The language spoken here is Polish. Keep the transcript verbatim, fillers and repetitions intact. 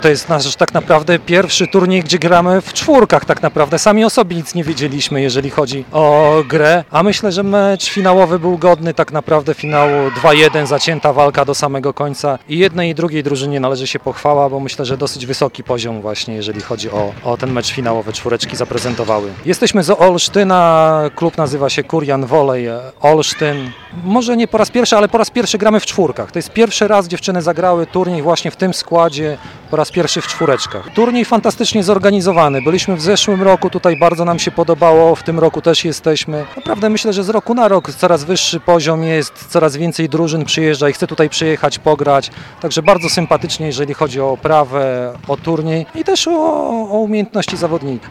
To jest nasz tak naprawdę pierwszy turniej, gdzie gramy w czwórkach tak naprawdę. Sami o sobie nic nie wiedzieliśmy, jeżeli chodzi o grę, a myślę, że mecz finałowy był godny tak naprawdę finału dwa jeden, zacięta walka do samego końca i jednej i drugiej drużynie należy się pochwała, bo myślę, że dosyć wysoki poziom właśnie, jeżeli chodzi o, o ten mecz finałowy, czwóreczki zaprezentowały. Jesteśmy z Olsztyna, klub nazywa się Kurian Volley Olsztyn. Może nie po raz pierwszy, ale po raz pierwszy gramy w czwórkach. To jest pierwszy raz dziewczyny zagrały turniej właśnie w tym składzie, po raz pierwszy w czwóreczkach. Turniej fantastycznie zorganizowany. Byliśmy w zeszłym roku, tutaj bardzo nam się podobało, w tym roku też jesteśmy. Naprawdę myślę, że z roku na rok coraz wyższy poziom jest, coraz więcej drużyn przyjeżdża i chce tutaj przyjechać, pograć. Także bardzo sympatycznie, jeżeli chodzi o oprawę, o turniej i też o, o umiejętności zawodnika.